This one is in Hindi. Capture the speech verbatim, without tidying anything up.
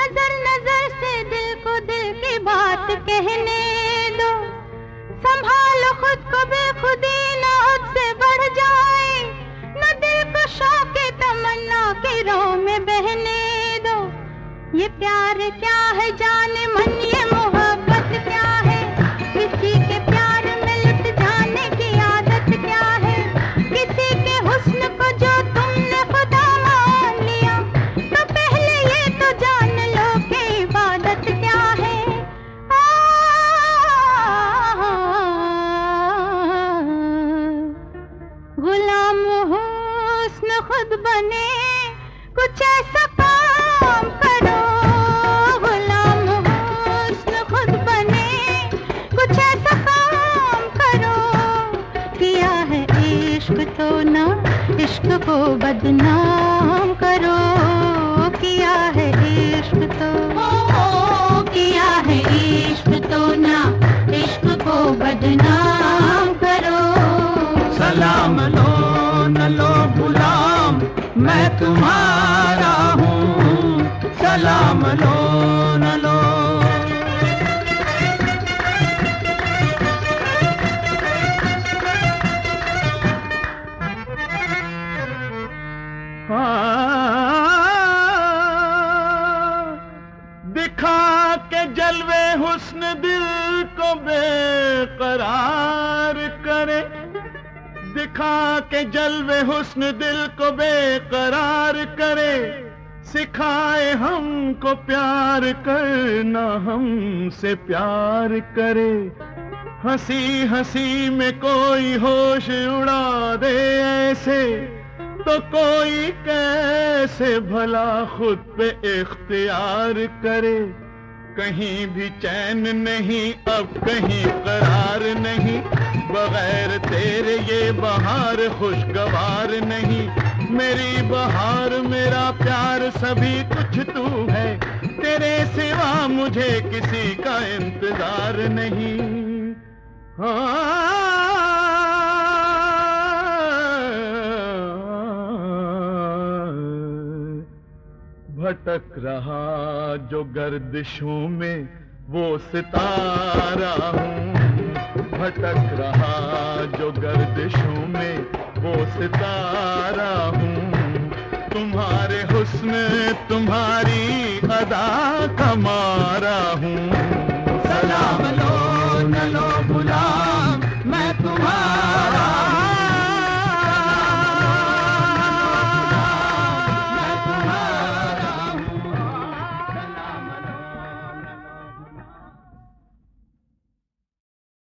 नजर नजर से दिल को दिल की बात कहने दो, संभालो खुद को बेखुदी न उससे बढ़ जाए, न दिल को शौक तमन्ना के राह में बहने दो। ये प्यार क्या है जाने मन, ये मोहब्बत क्या है, किसी के प्यार में लुट जाने की आदत क्या है, किसी के हुस्न को जो तुमने खुदा मान लिया, तो पहले ये तो जान लो कि इबादत क्या है। आ, गुलाम हुस्न खुद बने, कुछ ऐसा काम करो, गुलाम हुस्न खुद बने, कुछ ऐसा काम करो। किया है इश्क तो ना इश्क को बदनाम करो, किया है इश्क तो किया है इश्क तो ना इश्क को बदनाम करो। सलाम लो न लो गुलाम, मैं तुम्हारा हूँ, सलाम लो न लो। दिखा के जलवे हुस्न दिल को बेकरार करे, दिखा के जलवे हुस्न दिल को बेकरार करे, सिखाए हमको प्यार करना हमसे प्यार करे। हंसी हंसी में कोई होश उड़ा दे ऐसे, तो कोई कैसे भला खुद पे इख्तियार करे। कहीं भी चैन नहीं अब कहीं करार नहीं, बगैर तेरे ये बहार खुशगवार नहीं। मेरी बहार मेरा प्यार सभी कुछ तू है, तेरे सिवा मुझे किसी का इंतजार नहीं। हाँ भटक रहा जो गर्दिशों में वो सितारा हूँ, भटक रहा जो गर्दिशों में वो सितारा हूँ। तुम्हारे हुस्न तुम्हारी अदा का मारा हूँ।